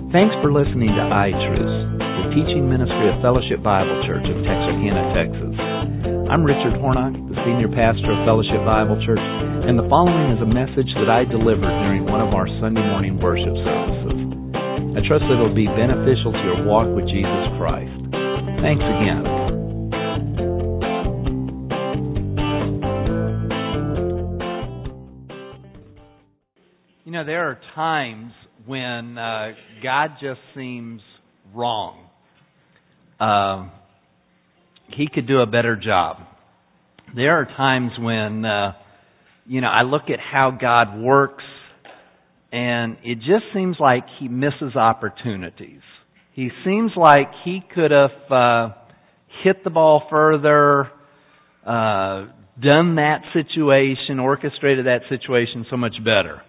Thanks for listening to iTruth, the teaching ministry of Fellowship Bible Church of Texarkana, Texas. I'm Richard Hornock, the senior pastor of Fellowship Bible Church, and the following is a message that I delivered during one of our Sunday morning worship services. I trust that it will be beneficial to your walk with Jesus Christ. Thanks again. You know, there are times when God just seems wrong. He could do a better job. There are times when, I look at how God works, and it just seems like He misses opportunities. He seems like He could have hit the ball further, done that situation, orchestrated that situation so much better.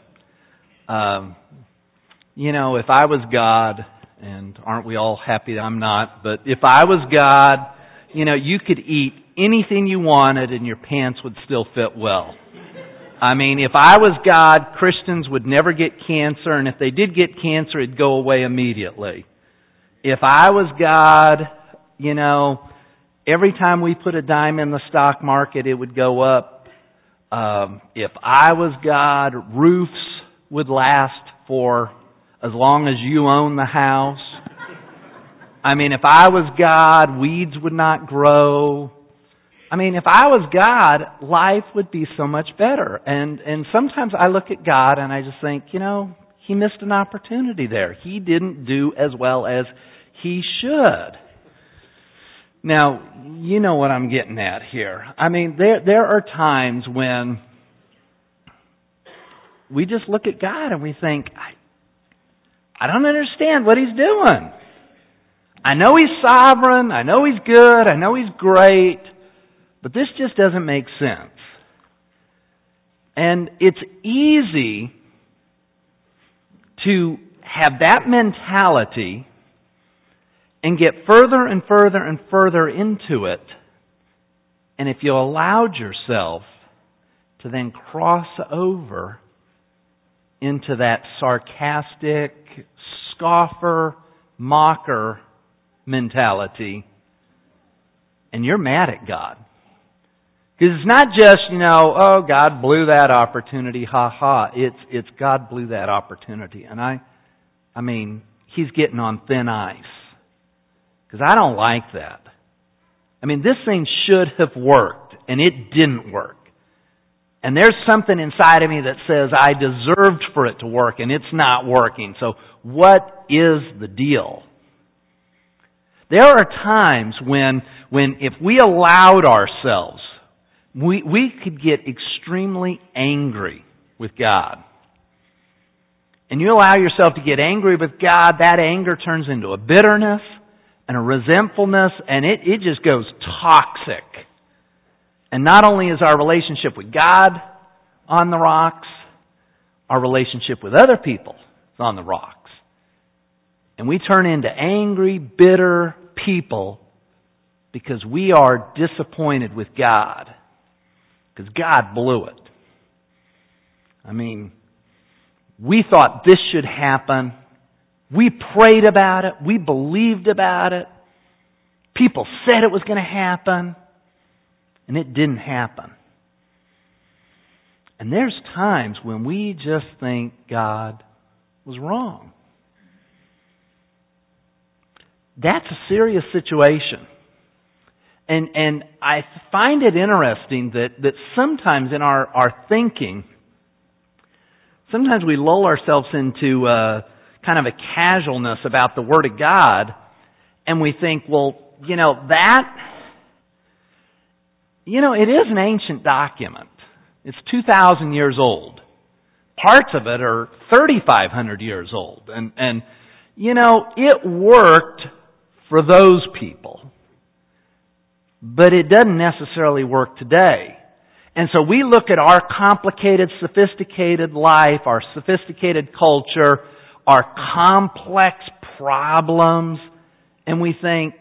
If I was God, and aren't we all happy I'm not, but if I was God, you could eat anything you wanted and your pants would still fit well. I mean, if I was God, Christians would never get cancer, and if they did get cancer, it'd go away immediately. If I was God, every time we put a dime in the stock market, it would go up. If I was God, roofs would last for as long as you own the house. I mean, if I was God, weeds would not grow. I mean, if I was God, life would be so much better. And sometimes I look at God and I just think, He missed an opportunity there. He didn't do as well as He should. Now, you know what I'm getting at here. I mean, there are times when we just look at God and we think, I don't understand what He's doing. I know He's sovereign, I know He's good, I know He's great, but this just doesn't make sense. And it's easy to have that mentality and get further and further and further into it. And if you allowed yourself to then cross over into that sarcastic, scoffer, mocker mentality, and you're mad at God. Because it's not just, oh, God blew that opportunity, ha ha. It's God blew that opportunity. And I mean, He's getting on thin ice. Because I don't like that. I mean, this thing should have worked, and it didn't work. And there's something inside of me that says I deserved for it to work, and it's not working. So what is the deal? There are times when if we allowed ourselves, we could get extremely angry with God. And you allow yourself to get angry with God, that anger turns into a bitterness and a resentfulness, and it just goes toxic. And not only is our relationship with God on the rocks, our relationship with other people is on the rocks. And we turn into angry, bitter people because we are disappointed with God. Because God blew it. I mean, we thought this should happen. We prayed about it. We believed about it. People said it was going to happen. And it didn't happen. And there's times when we just think God was wrong. That's a serious situation. And I find it interesting that sometimes in our thinking, sometimes we lull ourselves into kind of a casualness about the Word of God, and we think, it is an ancient document. It's 2,000 years old. Parts of it are 3,500 years old. And it worked for those people. But it doesn't necessarily work today. And so we look at our complicated, sophisticated life, our sophisticated culture, our complex problems, and we think,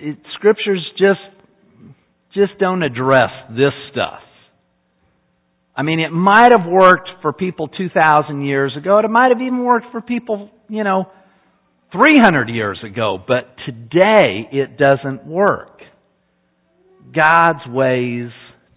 Scriptures just don't address this stuff. I mean, it might have worked for people 2,000 years ago. It might have even worked for people, 300 years ago. But today, it doesn't work. God's ways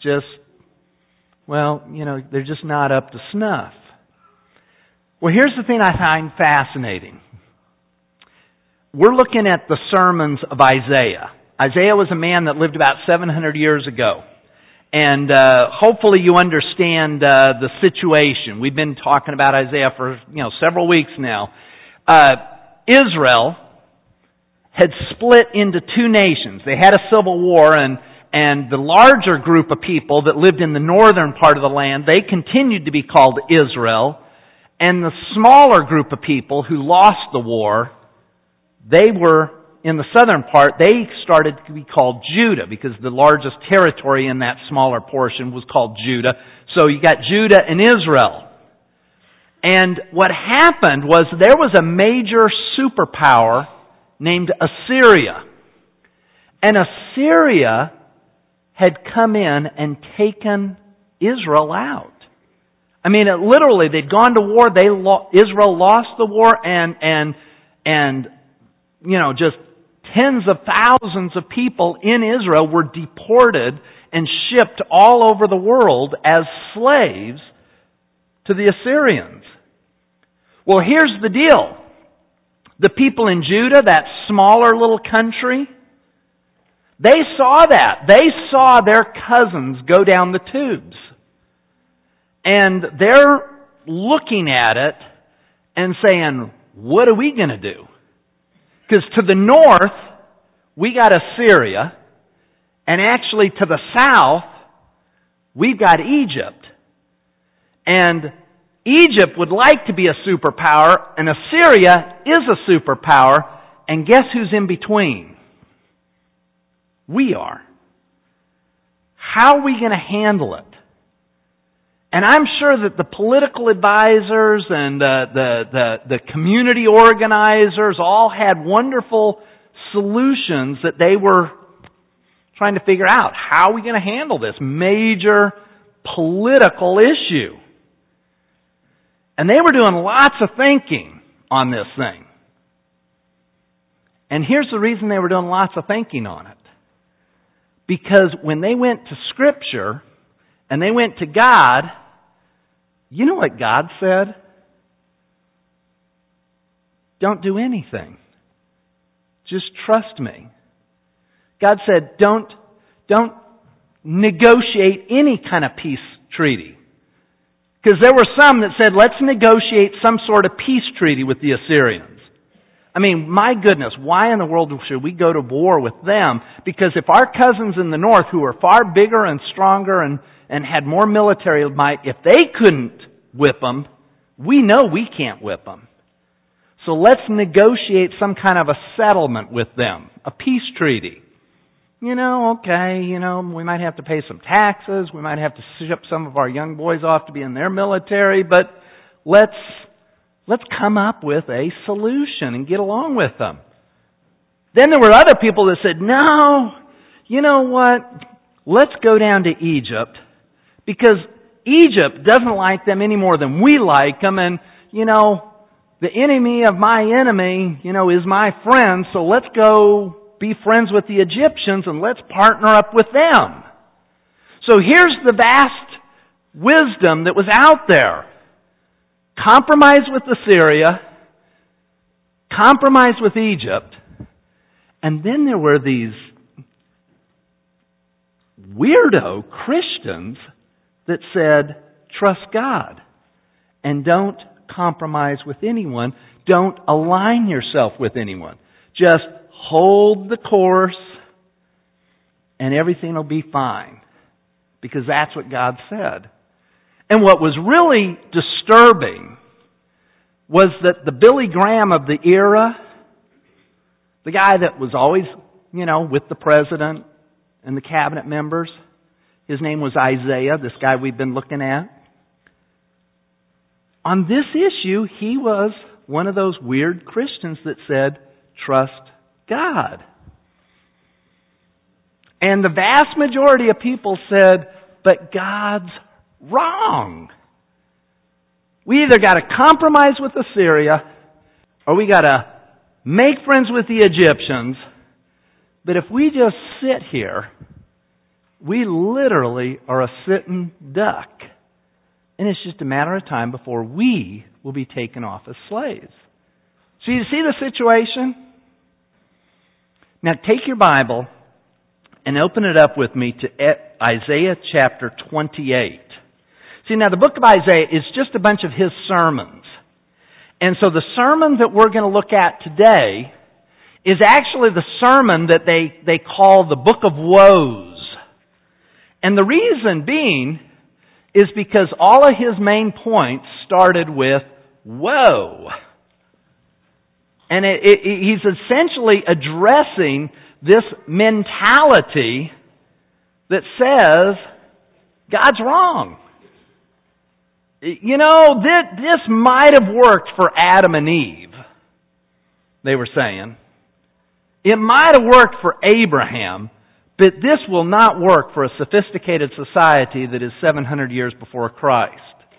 they're just not up to snuff. Well, here's the thing I find fascinating. We're looking at the sermons of Isaiah. Isaiah was a man that lived about 700 years ago. And hopefully you understand the situation. We've been talking about Isaiah for several weeks now. Israel had split into two nations. They had a civil war, and the larger group of people that lived in the northern part of the land, they continued to be called Israel. And the smaller group of people who lost the war, they were in the southern part, they started to be called Judah, because the largest territory in that smaller portion was called Judah. So you got Judah and Israel. And what happened was there was a major superpower named Assyria. And Assyria had come in and taken Israel out. I mean, literally, they'd gone to war. Israel lost the war, and just tens of thousands of people in Israel were deported and shipped all over the world as slaves to the Assyrians. Well, here's the deal. The people in Judah, that smaller little country, they saw that. They saw their cousins go down the tubes. And they're looking at it and saying, what are we going to do? Because to the north, we got Assyria, and actually to the south, we've got Egypt. And Egypt would like to be a superpower, and Assyria is a superpower, and guess who's in between? We are. How are we going to handle it? And I'm sure that the political advisors and the community organizers all had wonderful solutions that they were trying to figure out. How are we going to handle this major political issue? And they were doing lots of thinking on this thing. And here's the reason they were doing lots of thinking on it. Because when they went to Scripture and they went to God, you know what God said? Don't do anything. Just trust me. God said, don't negotiate any kind of peace treaty. Because there were some that said, let's negotiate some sort of peace treaty with the Assyrians. I mean, my goodness, why in the world should we go to war with them? Because if our cousins in the north, who are far bigger and stronger and had more military might, if they couldn't whip them, we know we can't whip them. So let's negotiate some kind of a settlement with them, a peace treaty. We might have to pay some taxes, we might have to ship some of our young boys off to be in their military, but let's come up with a solution and get along with them. Then there were other people that said, no, you know what? Let's go down to Egypt, because Egypt doesn't like them any more than we like them, and, the enemy of my enemy, is my friend, so let's go be friends with the Egyptians and let's partner up with them. So here's the vast wisdom that was out there. Compromise with Assyria, compromise with Egypt, and then there were these weirdo Christians that said, trust God and don't compromise with anyone. Don't align yourself with anyone. Just hold the course and everything will be fine. Because that's what God said. And what was really disturbing was that the Billy Graham of the era, the guy that was always, with the president and the cabinet members, his name was Isaiah, this guy we've been looking at. On this issue, he was one of those weird Christians that said, trust God. And the vast majority of people said, but God's Wrong. We either got to compromise with Assyria, or we got to make friends with the Egyptians. But if we just sit here, we literally are a sitting duck. And it's just a matter of time before we will be taken off as slaves. So you see the situation? Now take your Bible and open it up with me to Isaiah chapter 28. See, now the book of Isaiah is just a bunch of his sermons. And so the sermon that we're going to look at today is actually the sermon that they call the Book of Woes. And the reason being is because all of his main points started with woe. And he's essentially addressing this mentality that says God's wrong. You know, this might have worked for Adam and Eve, they were saying. It might have worked for Abraham, but this will not work for a sophisticated society that is 700 years before Christ.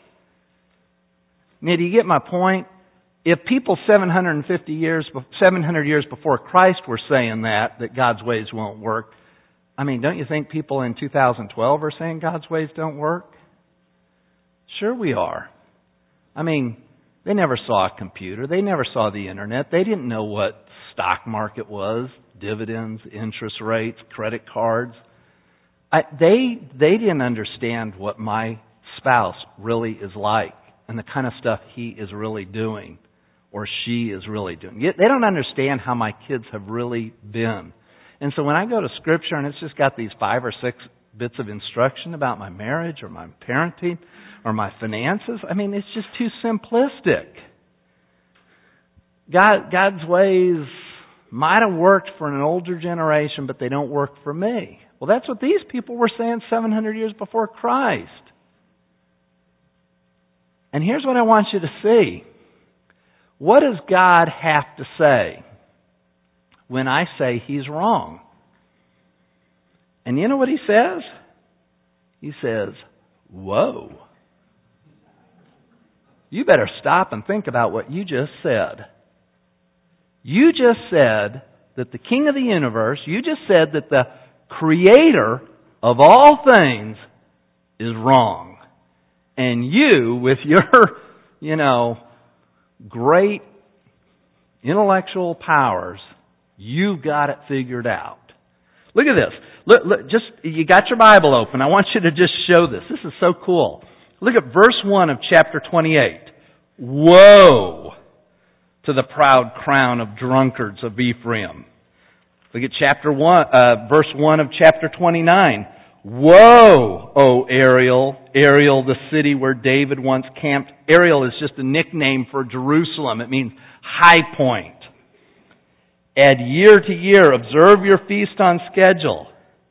Now, do you get my point? If people 700 years before Christ were saying that God's ways won't work, I mean, don't you think people in 2012 are saying God's ways don't work? Sure we are. I mean, they never saw a computer. They never saw the internet. They didn't know what stock market was, dividends, interest rates, credit cards. They didn't understand what my spouse really is like and the kind of stuff he is really doing or she is really doing. They don't understand how my kids have really been. And so when I go to Scripture and it's just got these 5 or 6 bits of instruction about my marriage or my parenting or my finances, I mean, it's just too simplistic. God's ways might have worked for an older generation, but they don't work for me. Well, that's what these people were saying 700 years before Christ. And here's what I want you to see. What does God have to say when I say He's wrong? And you know what He says? He says, whoa. You better stop and think about what you just said. You just said that the King of the universe, you just said that the Creator of all things is wrong. And you, with your, great intellectual powers, you've got it figured out. Look at this. Look, you got your Bible open. I want you to just show this. This is so cool. Look at verse 1 of chapter 28. Woe to the proud crown of drunkards of Ephraim. Look at verse 1 of chapter 29. Woe, O Ariel, the city where David once camped. Ariel is just a nickname for Jerusalem. It means high point. Add year to year. Observe your feast on schedule.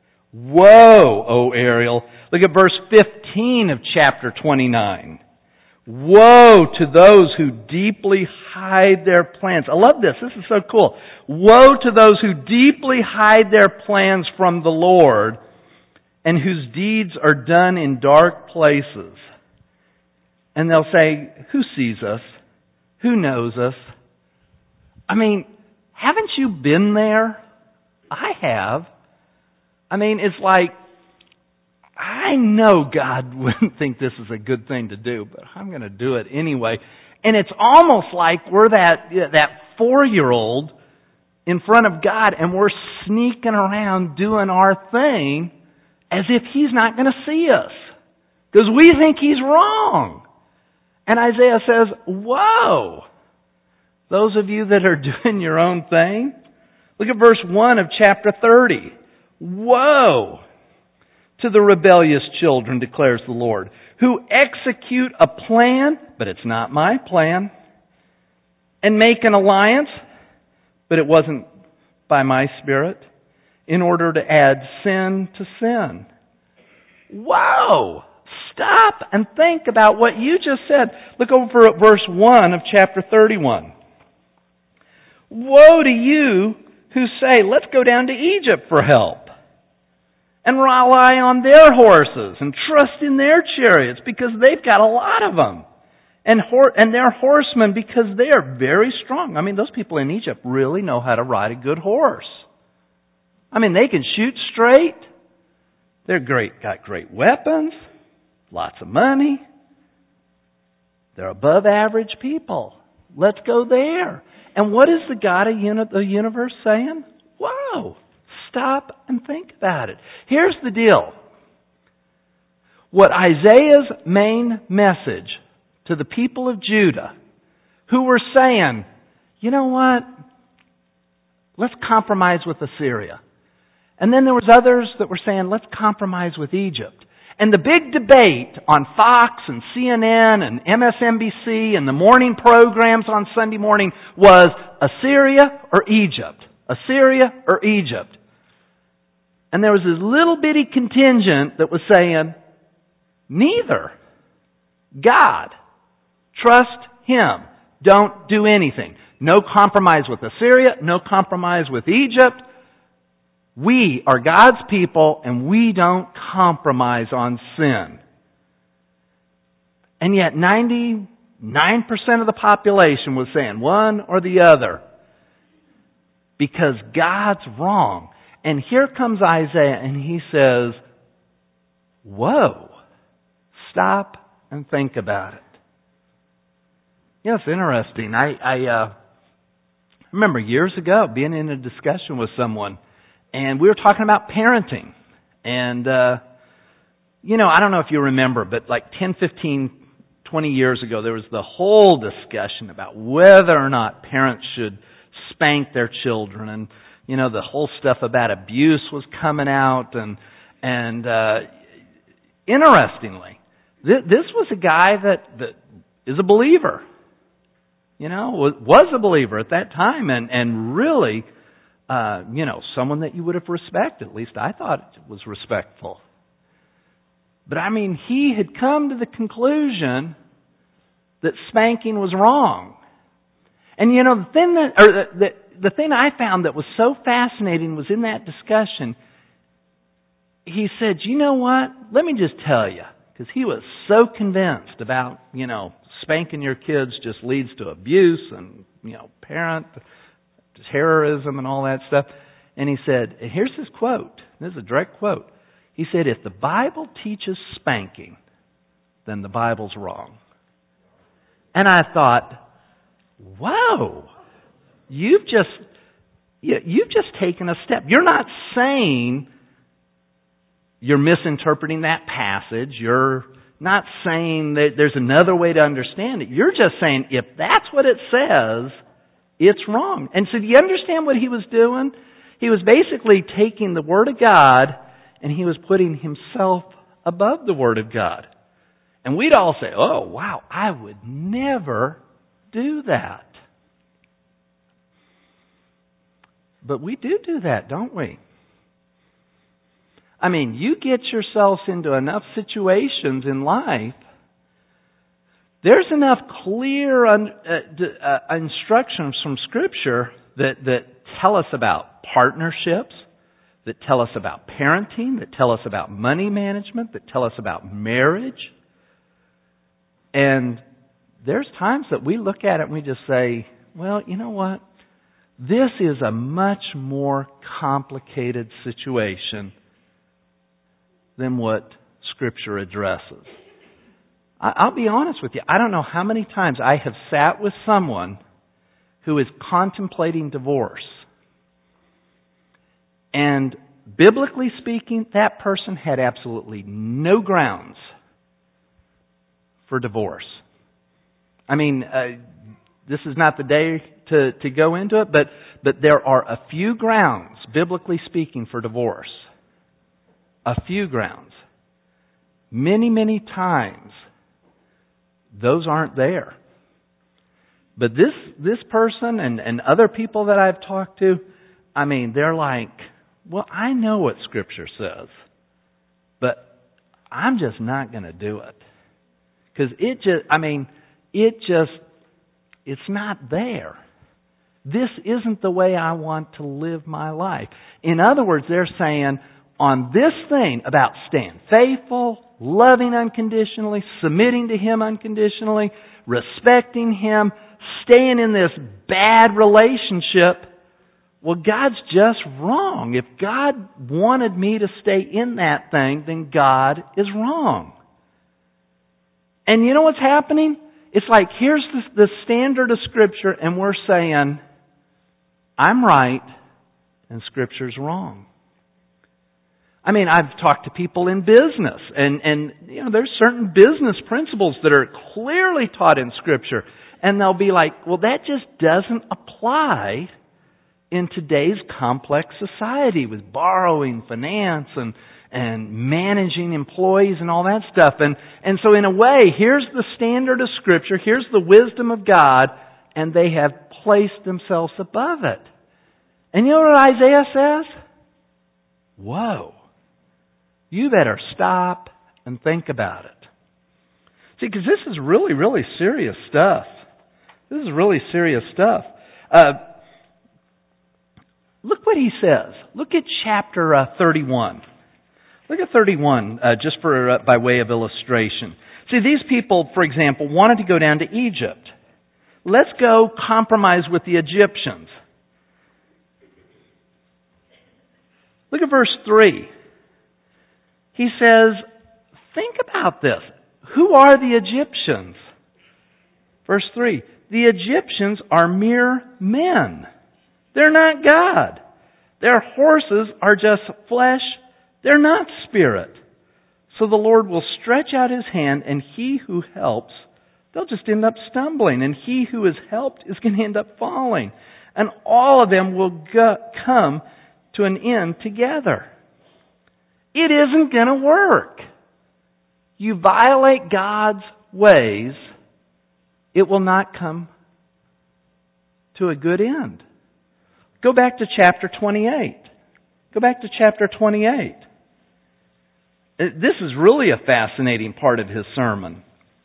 Woe, O Ariel. Look at verse 15 of chapter 29. Woe to those who deeply hide their plans. I love this. This is so cool. Woe to those who deeply hide their plans from the Lord and whose deeds are done in dark places. And they'll say, who sees us? Who knows us? I mean, haven't you been there? I have. I mean, it's like, I know God wouldn't think this is a good thing to do, but I'm going to do it anyway. And it's almost like we're that 4-year-old in front of God and we're sneaking around doing our thing as if He's not going to see us. Because we think He's wrong. And Isaiah says, whoa! Those of you that are doing your own thing, look at verse 1 of chapter 30. Woe to the rebellious children, declares the Lord, who execute a plan, but it's not my plan, and make an alliance, but it wasn't by my Spirit, in order to add sin to sin. Whoa! Stop and think about what you just said. Look over at verse 1 of chapter 31. Woe to you who say, let's go down to Egypt for help. and rely on their horses and trust in their chariots because they've got a lot of them. And their horsemen because they are very strong. I mean, those people in Egypt really know how to ride a good horse. I mean, they can shoot straight. They're got great weapons, lots of money. They're above average people. Let's go there. And what is the God of the universe saying? Whoa, stop and think about it. Here's the deal. What Isaiah's main message to the people of Judah, who were saying, you know what? Let's compromise with Assyria. And then there was others that were saying, let's compromise with Egypt. And the big debate on Fox and CNN and MSNBC and the morning programs on Sunday morning was Assyria or Egypt? Assyria or Egypt? And there was this little bitty contingent that was saying, neither. God. Trust Him. Don't do anything. No compromise with Assyria, no compromise with Egypt. We are God's people and we don't compromise on sin. And yet 99% of the population was saying one or the other because God's wrong. And here comes Isaiah and he says, whoa, stop and think about it. Yeah, it's interesting. I remember years ago being in a discussion with someone, and we were talking about parenting. And, I don't know if you remember, but like 10, 15, 20 years ago, there was the whole discussion about whether or not parents should spank their children. And, the whole stuff about abuse was coming out. And interestingly, this was a guy that is a believer. Was a believer at that time and really, someone that you would have respected. At least I thought it was respectful. But he had come to the conclusion that spanking was wrong. And the thing I found that was so fascinating was in that discussion, he said, you know what? Let me just tell you, because he was so convinced about, spanking your kids just leads to abuse and, parent terrorism and all that stuff. And he said, and here's his quote. This is a direct quote. He said, if the Bible teaches spanking, then the Bible's wrong. And I thought, whoa, you've just taken a step. You're not saying you're misinterpreting that passage. You're not saying that there's another way to understand it. You're just saying if that's what it says, it's wrong. And so do you understand what he was doing? He was basically taking the Word of God and he was putting himself above the Word of God. And we'd all say, oh, wow, I would never do that. But we do that, don't we? You get yourselves into enough situations in life, there's enough clear instructions from Scripture that tell us about partnerships, that tell us about parenting, that tell us about money management, that tell us about marriage. And there's times that we look at it and we just say, well, you know what? This is a much more complicated situation than what Scripture addresses. I'll be honest with you. I don't know how many times I have sat with someone who is contemplating divorce. And biblically speaking, that person had absolutely no grounds for divorce. This is not the day to go into it, but there are a few grounds, biblically speaking, for divorce. A few grounds. Many, many times, those aren't there. But this person and other people that I've talked to, they're like, well, I know what Scripture says, but I'm just not going to do it. Because it's not there. This isn't the way I want to live my life. In other words, they're saying, on this thing about staying faithful, loving unconditionally, submitting to Him unconditionally, respecting Him, staying in this bad relationship, well, God's just wrong. If God wanted me to stay in that thing, then God is wrong. And you know what's happening? It's like, here's the standard of Scripture, and we're saying, I'm right, and Scripture's wrong. I mean, I've talked to people in business, and you know, there's certain business principles that are clearly taught in Scripture, and they'll be like, well, that just doesn't apply in today's complex society with borrowing, finance, and managing employees and all that stuff. And so in a way, here's the standard of Scripture, here's the wisdom of God, and they have placed themselves above it. And you know what Isaiah says? Whoa. You better stop and think about it. See, because this is really, really serious stuff. This is really serious stuff. Look what he says. Look at chapter 31. Look at 31, just for by way of illustration. See, these people, for example, wanted to go down to Egypt. Let's go compromise with the Egyptians. Look at verse 3. He says, think about this. Who are the Egyptians? Verse 3. The Egyptians are mere men. They're not God. Their horses are just flesh. They're not spirit. So the Lord will stretch out His hand, and he who helps, they'll just end up stumbling. And he who is helped is going to end up falling. And all of them will come to an end together. It isn't going to work. You violate God's ways, it will not come to a good end. Go back to chapter 28. Go back to chapter 28. This is really a fascinating part of his sermon.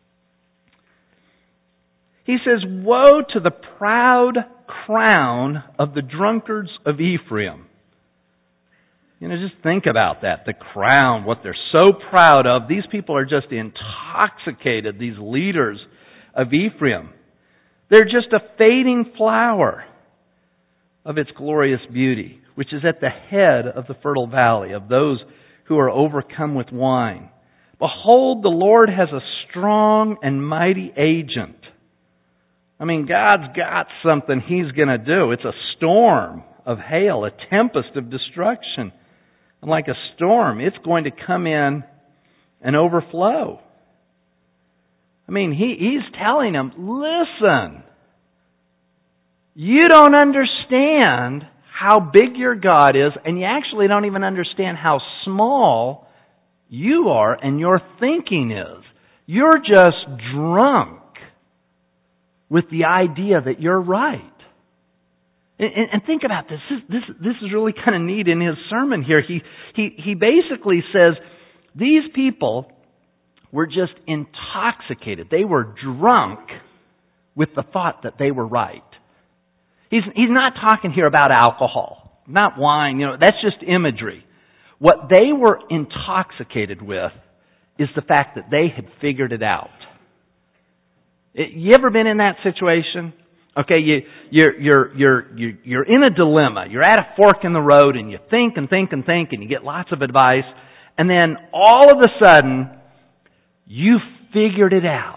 He says, woe to the proud crown of the drunkards of Ephraim. You know, just think about that. The crown, what they're so proud of. These people are just intoxicated, these leaders of Ephraim. They're just a fading flower of its glorious beauty, which is at the head of the fertile valley, of those who are overcome with wine. Behold, the Lord has a strong and mighty agent. I mean, God's got something He's going to do. It's a storm of hail, a tempest of destruction. And like a storm, it's going to come in and overflow. I mean, He's telling them, listen, you don't understand how big your God is, and you actually don't even understand how small you are and your thinking is. You're just drunk with the idea that you're right. And think about this. This is really kind of neat in his sermon here. He basically says these people were just intoxicated. They were drunk with the thought that they were right. He's not talking here about alcohol, not wine. You know, that's just imagery. What they were intoxicated with is the fact that they had figured it out. You ever been in that situation? Okay, you're in a dilemma. You're at a fork in the road, and you think and think and think, and you get lots of advice, and then all of a sudden, you figured it out.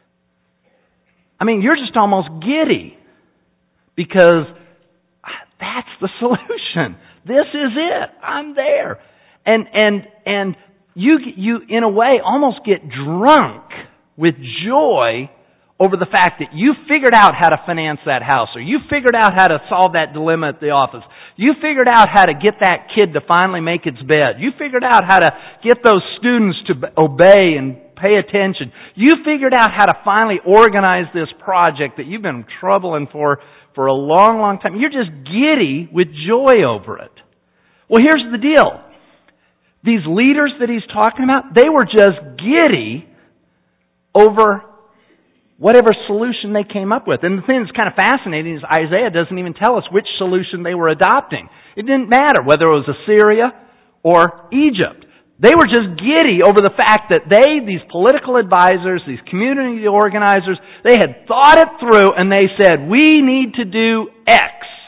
I mean, you're just almost giddy because that's the solution. This is it. I'm there, and you in a way almost get drunk with joy over the fact that you figured out how to finance that house, or you figured out how to solve that dilemma at the office. You figured out how to get that kid to finally make its bed. You figured out how to get those students to obey and pay attention. You figured out how to finally organize this project that you've been troubling for a long, long time. You're just giddy with joy over it. Well, here's the deal. These leaders that he's talking about, they were just giddy over whatever solution they came up with. And the thing that's kind of fascinating is Isaiah doesn't even tell us which solution they were adopting. It didn't matter whether it was Assyria or Egypt. They were just giddy over the fact that these political advisors, these community organizers, they had thought it through and they said, we need to do X.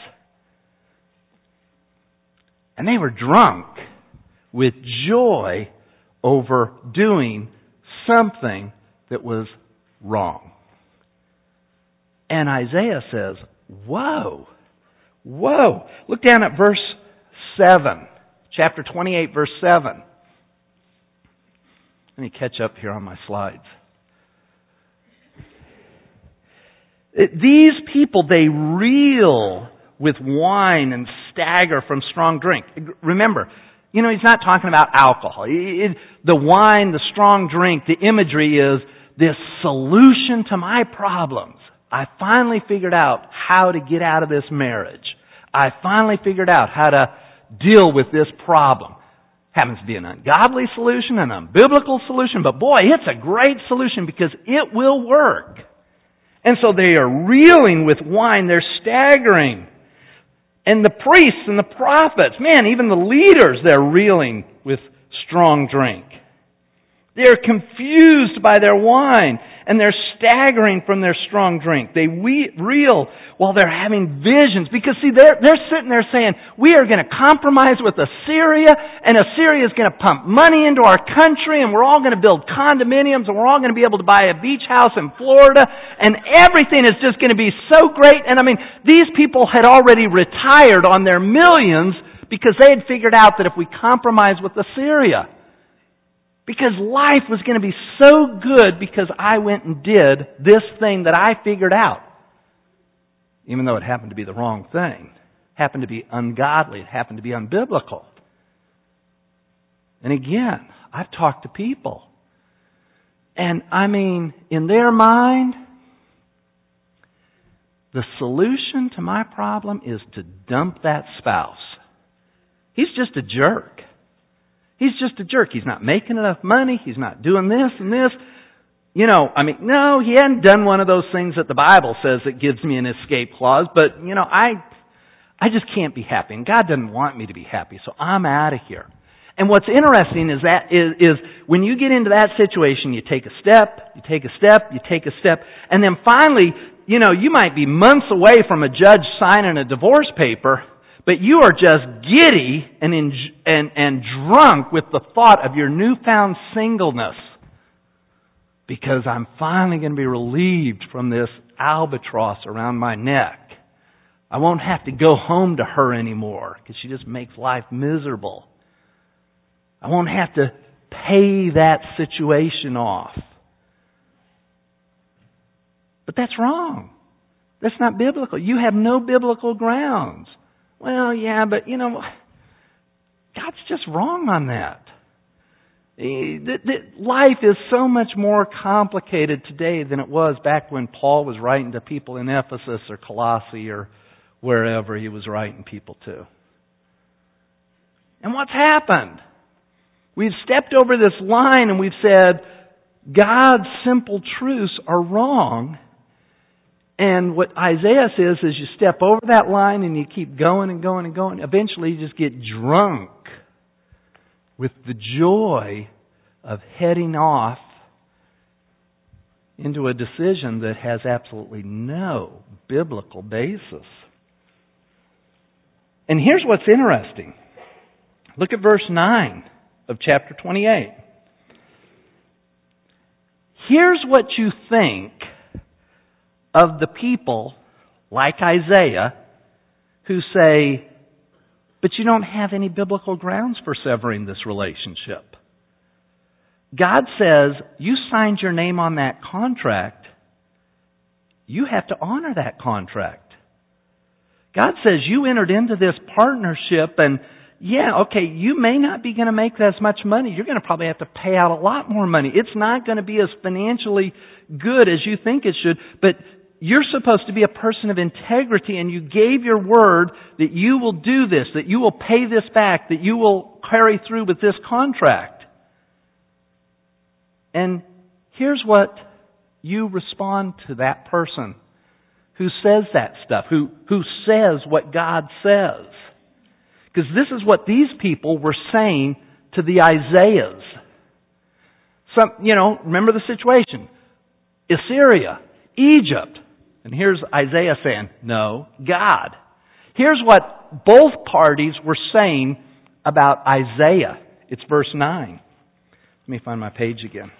And they were drunk with joy over doing something that was wrong. And Isaiah says, whoa. Look down at verse 7, chapter 28, verse 7. Let me catch up here on my slides. These people, they reel with wine and stagger from strong drink. Remember, he's not talking about alcohol. The wine, the strong drink, the imagery is this solution to my problems. I finally figured out how to get out of this marriage. I finally figured out how to deal with this problem. Happens to be an ungodly solution, an unbiblical solution, but boy, it's a great solution because it will work. And so they are reeling with wine, they're staggering. And the priests and the prophets, man, even the leaders, they're reeling with strong drink. They're confused by their wine, and they're staggering from their strong drink. They reel while they're having visions. Because, see, they're sitting there saying, we are going to compromise with Assyria, and Assyria is going to pump money into our country, and we're all going to build condominiums, and we're all going to be able to buy a beach house in Florida, and everything is just going to be so great. And, these people had already retired on their millions because they had figured out that if we compromise with Assyria, because life was going to be so good because I went and did this thing that I figured out. Even though it happened to be the wrong thing. It happened to be ungodly. It happened to be unbiblical. And again, I've talked to people. And in their mind, the solution to my problem is to dump that spouse. He's just a jerk. He's just a jerk. He's not making enough money. He's not doing this and this. No, he hadn't done one of those things that the Bible says that gives me an escape clause. But, I just can't be happy. And God doesn't want me to be happy. So I'm out of here. And what's interesting is when you get into that situation, you take a step, you take a step, you take a step. And then finally, you might be months away from a judge signing a divorce paper, but you are just giddy and drunk with the thought of your newfound singleness. Because I'm finally going to be relieved from this albatross around my neck. I won't have to go home to her anymore because she just makes life miserable. I won't have to pay that situation off. But that's wrong. That's not biblical. You have no biblical grounds. Well, yeah, but God's just wrong on that. Life is so much more complicated today than it was back when Paul was writing to people in Ephesus or Colossae or wherever he was writing people to. And what's happened? We've stepped over this line and we've said, God's simple truths are wrong. And what Isaiah says is you step over that line and you keep going and going and going. Eventually you just get drunk with the joy of heading off into a decision that has absolutely no biblical basis. And here's what's interesting. Look at verse 9 of chapter 28. Here's what you think of the people like Isaiah who say, but you don't have any biblical grounds for severing this relationship. God says, you signed your name on that contract. You have to honor that contract. God says you entered into this partnership and you may not be going to make as much money. You're going to probably have to pay out a lot more money. It's not going to be as financially good as you think it should, but you're supposed to be a person of integrity and you gave your word that you will do this, that you will pay this back, that you will carry through with this contract. And here's what you respond to that person who says that stuff, who says what God says. Because this is what these people were saying to the Isaiahs. Remember the situation. Assyria, Egypt. And here's Isaiah saying, no, God. Here's what both parties were saying about Isaiah. It's verse 9. Let me find my page again.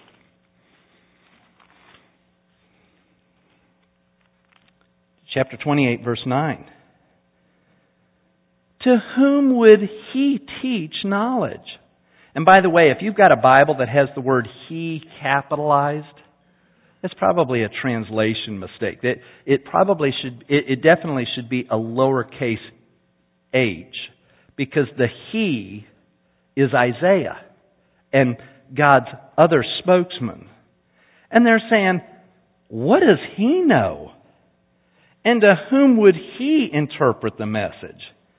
Chapter 28, verse 9. To whom would he teach knowledge? And by the way, if you've got a Bible that has the word he capitalized, it's probably a translation mistake. It definitely should be a lowercase h, because the he is Isaiah and God's other spokesman. And they're saying, what does he know? And to whom would he interpret the message?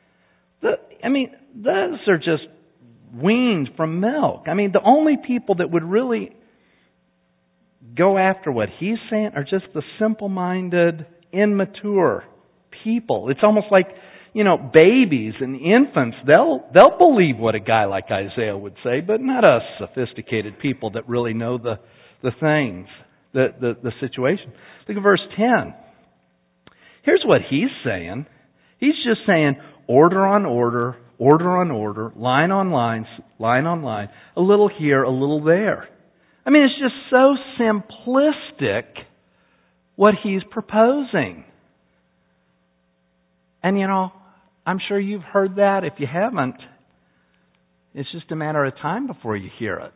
Those are just weaned from milk. The only people that would really go after what he's saying are just the simple-minded, immature people. It's almost like, babies and infants, they'll believe what a guy like Isaiah would say, but not us sophisticated people that really know the things, the situation. Look at verse 10. Here's what he's saying. He's just saying order on order, order on order, line on line, a little here, a little there. It's just so simplistic what he's proposing. And I'm sure you've heard that. If you haven't, it's just a matter of time before you hear it.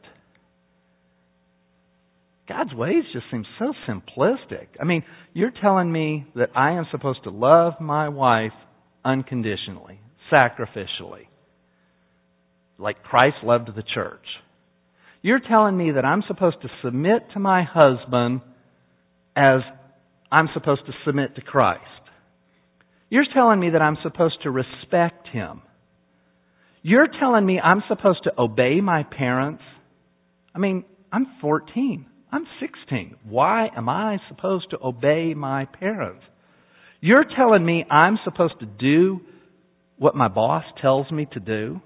God's ways just seem so simplistic. You're telling me that I am supposed to love my wife unconditionally, sacrificially, like Christ loved the church. You're telling me that I'm supposed to submit to my husband as I'm supposed to submit to Christ. You're telling me that I'm supposed to respect him. You're telling me I'm supposed to obey my parents. I'm 14. I'm 16. Why am I supposed to obey my parents? You're telling me I'm supposed to do what my boss tells me to do?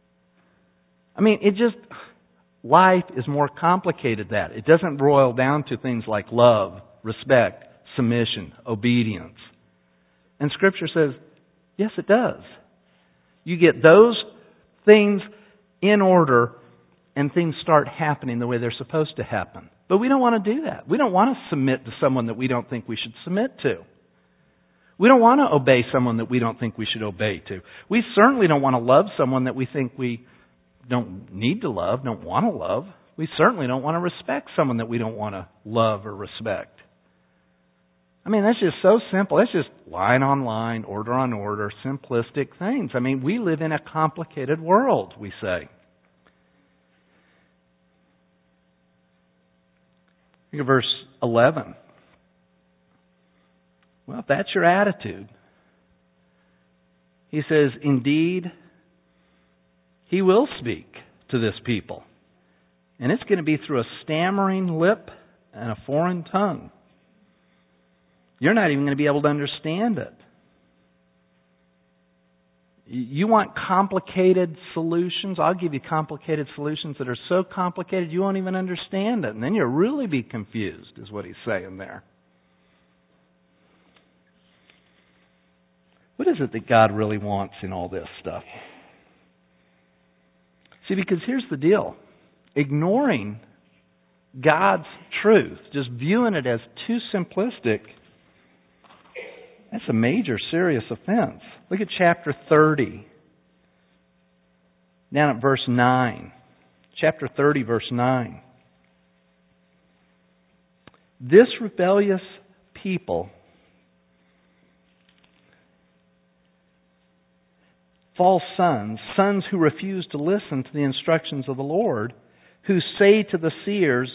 Life is more complicated than that. It doesn't boil down to things like love, respect, submission, obedience. And Scripture says, yes, it does. You get those things in order and things start happening the way they're supposed to happen. But we don't want to do that. We don't want to submit to someone that we don't think we should submit to. We don't want to obey someone that we don't think we should obey to. We certainly don't want to love someone that we think we don't need to love, don't want to love. We certainly don't want to respect someone that we don't want to love or respect. That's just so simple. That's just line on line, order on order, simplistic things. We live in a complicated world, we say. Look at verse 11. Well, if that's your attitude, he says, indeed, he will speak to this people. And it's going to be through a stammering lip and a foreign tongue. You're not even going to be able to understand it. You want complicated solutions? I'll give you complicated solutions that are so complicated you won't even understand it. And then you'll really be confused, is what he's saying there. What is it that God really wants in all this stuff? See, because here's the deal. Ignoring God's truth, just viewing it as too simplistic, that's a major, serious offense. Look at chapter 30, down at verse 9. Chapter 30, verse 9. This rebellious people false sons who refuse to listen to the instructions of the Lord, who say to the seers,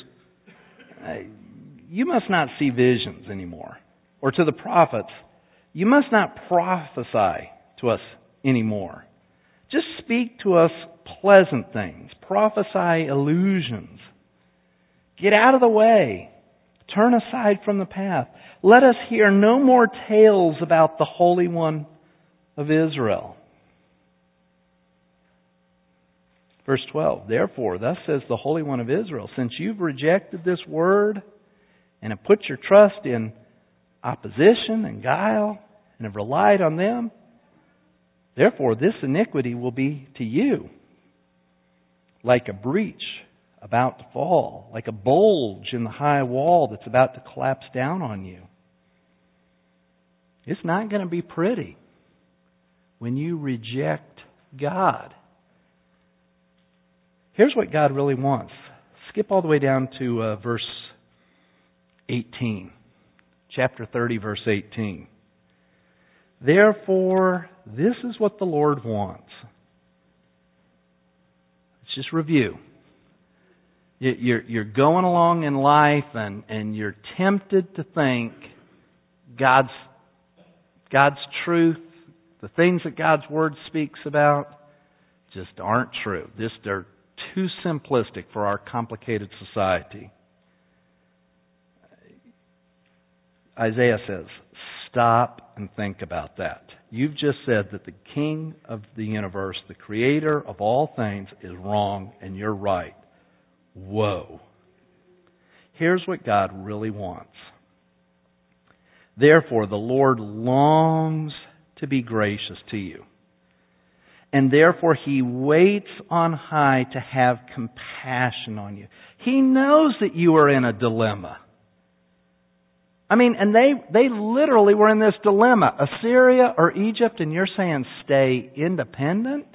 you must not see visions anymore. Or to the prophets, you must not prophesy to us anymore. Just speak to us pleasant things. Prophesy illusions. Get out of the way. Turn aside from the path. Let us hear no more tales about the Holy One of Israel. Verse 12, therefore, thus says the Holy One of Israel, since you've rejected this word and have put your trust in opposition and guile and have relied on them, therefore this iniquity will be to you like a breach about to fall, like a bulge in the high wall that's about to collapse down on you. It's not going to be pretty when you reject God. Here's what God really wants. Skip all the way down to verse 18. Chapter 30, verse 18. Therefore, this is what the Lord wants. Let's just review. You're going along in life and you're tempted to think God's truth, the things that God's Word speaks about, just aren't true. They're too simplistic for our complicated society. Isaiah says, stop and think about that. You've just said that the King of the universe, the Creator of all things, is wrong and you're right. Whoa. Here's what God really wants. Therefore, the Lord longs to be gracious to you. And therefore, He waits on high to have compassion on you. He knows that you are in a dilemma. I mean, and they literally were in this dilemma. Assyria or Egypt, and you're saying stay independent?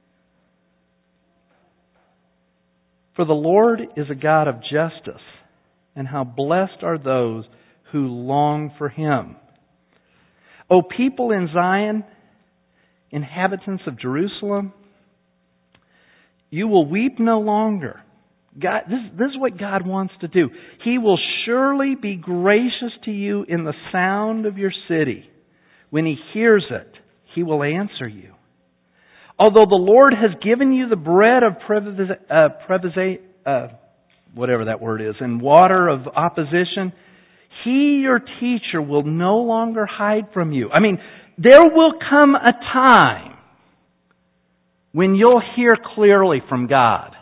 For the Lord is a God of justice, and how blessed are those who long for Him. O people in Zion, inhabitants of Jerusalem, you will weep no longer. God, this is what God wants to do. He will surely be gracious to you in the sound of your city. When He hears it, He will answer you. Although the Lord has given you the bread of whatever that word is, and water of opposition, He, your teacher, will no longer hide from you. I mean, there will come a time when you'll hear clearly from God.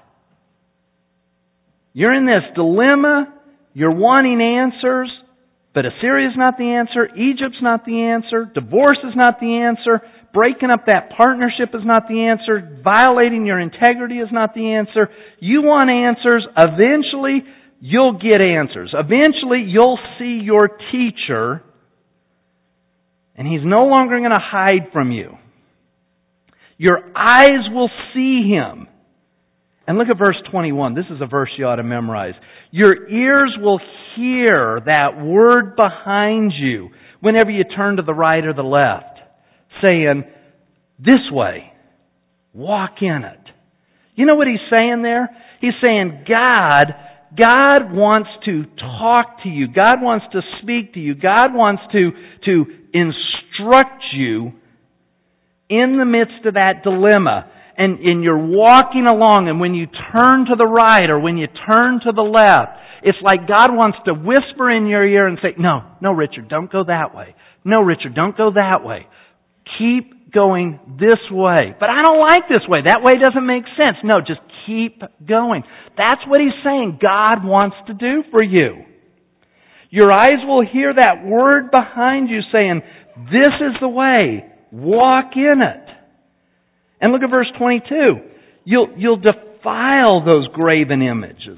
You're in this dilemma, you're wanting answers, but Assyria's not the answer, Egypt's not the answer, divorce is not the answer, breaking up that partnership is not the answer, violating your integrity is not the answer. You want answers. Eventually, you'll get answers. Eventually, you'll see your teacher, and He's no longer going to hide from you. Your eyes will see Him. And look at verse 21. This is a verse you ought to memorize. Your ears will hear that word behind you whenever you turn to the right or the left, saying, this way, walk in it. You know what He's saying there? He's saying God wants to talk to you. God wants to speak to you. God wants to instruct you in the midst of that dilemma. And you're walking along, and when you turn to the right or when you turn to the left, it's like God wants to whisper in your ear and say, no, Richard, don't go that way. No, Richard, don't go that way. Keep going this way. But I don't like this way. That way doesn't make sense. No, just keep going. That's what He's saying God wants to do for you. Your eyes will hear that word behind you saying, this is the way. Walk in it. And look at verse 22. You'll defile those graven images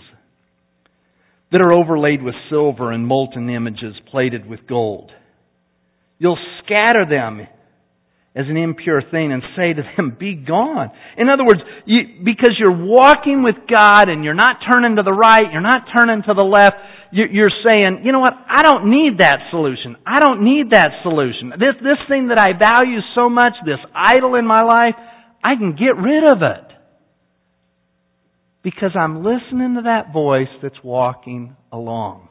that are overlaid with silver and molten images plated with gold. You'll scatter them as an impure thing and say to them, be gone. In other words, because you're walking with God and you're not turning to the right, you're not turning to the left, you're saying, you know what, I don't need that solution. I don't need that solution. This thing that I value so much, this idol in my life, I can get rid of it. Because I'm listening to that voice that's walking along.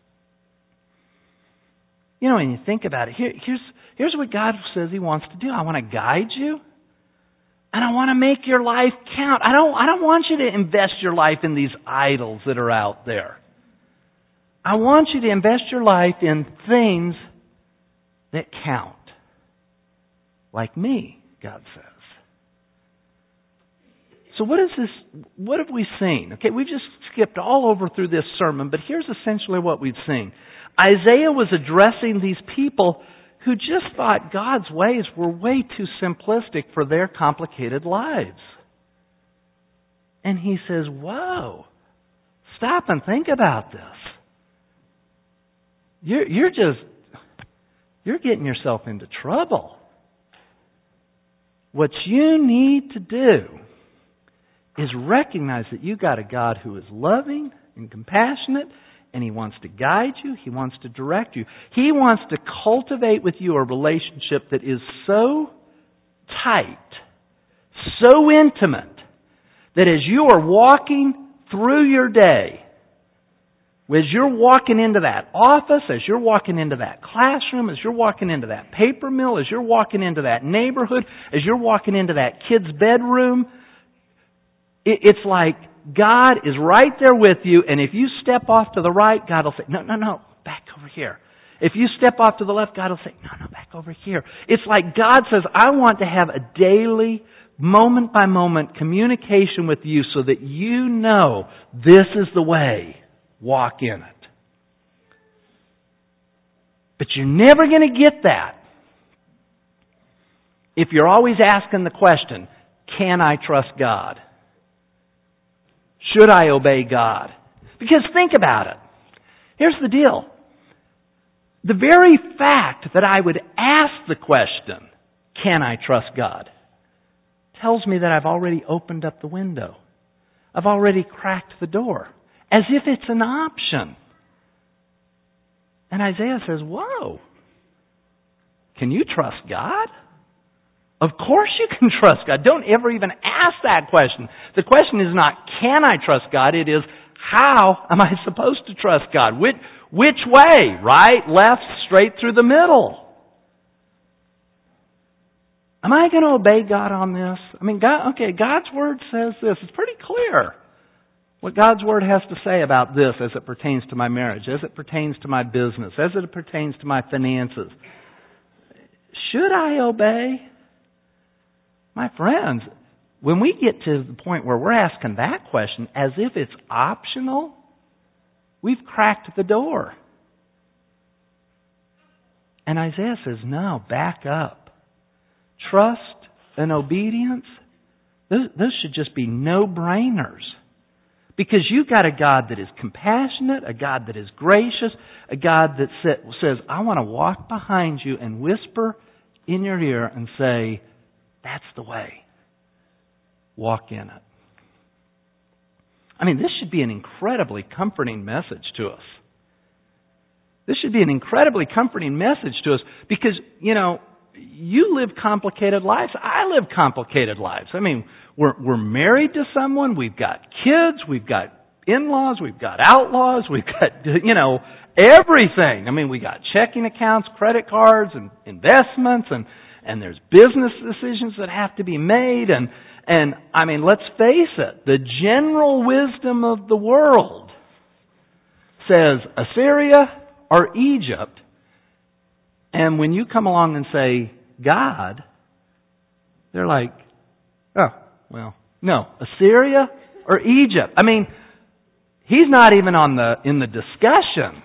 You know, when you think about it, here's what God says He wants to do. I want to guide you. And I want to make your life count. I don't want you to invest your life in these idols that are out there. I want you to invest your life in things that count. Like me, God says. So what is this? What have we seen? Okay, we've just skipped all over through this sermon, but here's essentially what we've seen. Isaiah was addressing these people who just thought God's ways were way too simplistic for their complicated lives. And he says, whoa, stop and think about this. You're getting yourself into trouble. What you need to do is recognize that you got a God who is loving and compassionate, and He wants to guide you. He wants to direct you. He wants to cultivate with you a relationship that is so tight, so intimate, that as you are walking through your day, as you're walking into that office, as you're walking into that classroom, as you're walking into that paper mill, as you're walking into that neighborhood, as you're walking into that kid's bedroom, it's like God is right there with you, and if you step off to the right, God will say, no, back over here. If you step off to the left, God will say, no, back over here. It's like God says, I want to have a daily, moment-by-moment communication with you so that you know this is the way. Walk in it. But you're never going to get that if you're always asking the question, can I trust God? Should I obey God? Because think about it. Here's the deal. The very fact that I would ask the question, can I trust God, tells me that I've already opened up the window. I've already cracked the door. As if it's an option. And Isaiah says, whoa, can you trust God? Of course you can trust God. Don't ever even ask that question. The question is not, can I trust God? It is, how am I supposed to trust God? Which way? Right, left, straight through the middle? Am I going to obey God on this? I mean, God's Word says this. It's pretty clear what God's Word has to say about this as it pertains to my marriage, as it pertains to my business, as it pertains to my finances. Should I obey? My friends, when we get to the point where we're asking that question as if it's optional, we've cracked the door. And Isaiah says, no, back up. Trust and obedience, those should just be no-brainers. Because you've got a God that is compassionate, a God that is gracious, a God that says, I want to walk behind you and whisper in your ear and say, that's the way. Walk in it. I mean, this should be an incredibly comforting message to us. This should be an incredibly comforting message to us because, you live complicated lives. I live complicated lives. I mean, we're married to someone. We've got kids. We've got in-laws. We've got outlaws. We've got, everything. I mean, we got checking accounts, credit cards, and investments, and there's business decisions that have to be made. And I mean, let's face it, the general wisdom of the world says Assyria or Egypt. And when you come along and say, God, they're like, oh, well, no, Assyria or Egypt. I mean, he's not even in the discussion.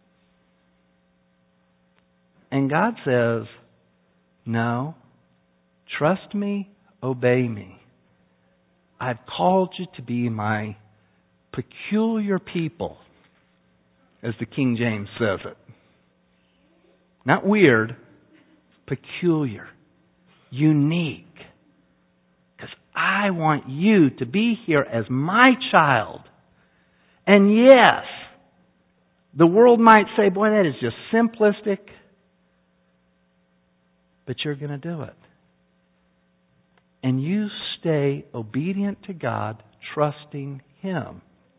And God says, no, trust me, obey me. I've called you to be my peculiar people, as the King James says it. Not weird, peculiar, unique. Because I want you to be here as my child. And yes, the world might say, boy, that is just simplistic. But you're going to do it. And you stay obedient to God, trusting Him.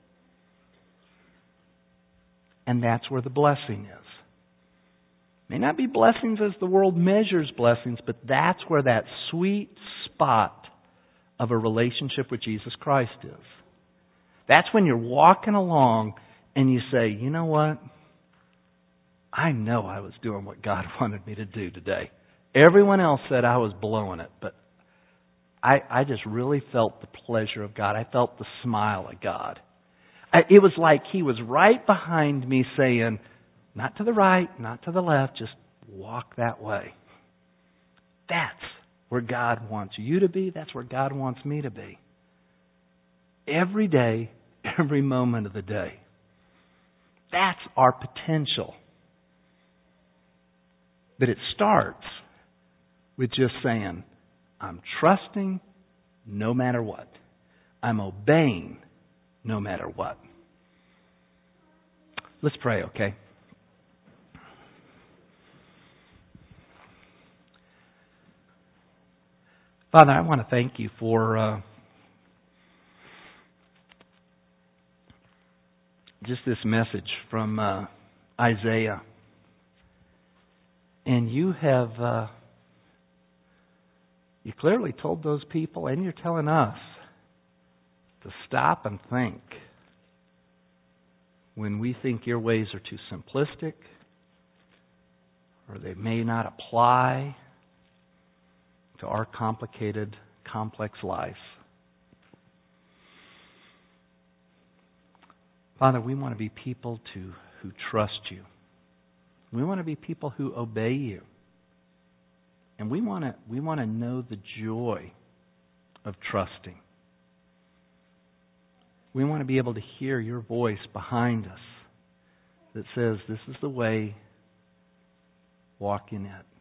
And that's where the blessing is. May not be blessings as the world measures blessings, but that's where that sweet spot of a relationship with Jesus Christ is. That's when you're walking along and you say, you know what? I know I was doing what God wanted me to do today. Everyone else said I was blowing it, but I just really felt the pleasure of God. I felt the smile of God. It was like He was right behind me saying, not to the right, not to the left, just walk that way. That's where God wants you to be. That's where God wants me to be. Every day, every moment of the day. That's our potential. But it starts with just saying, I'm trusting no matter what. I'm obeying no matter what. Let's pray, okay? Father, I want to thank You for just this message from Isaiah. And You have You clearly told those people, and You're telling us, to stop and think. When we think Your ways are too simplistic, or they may not apply to our complicated, complex life. Father, we want to be people who trust You. We want to be people who obey You. And we want to know the joy of trusting. We want to be able to hear Your voice behind us that says, this is the way, walk in it.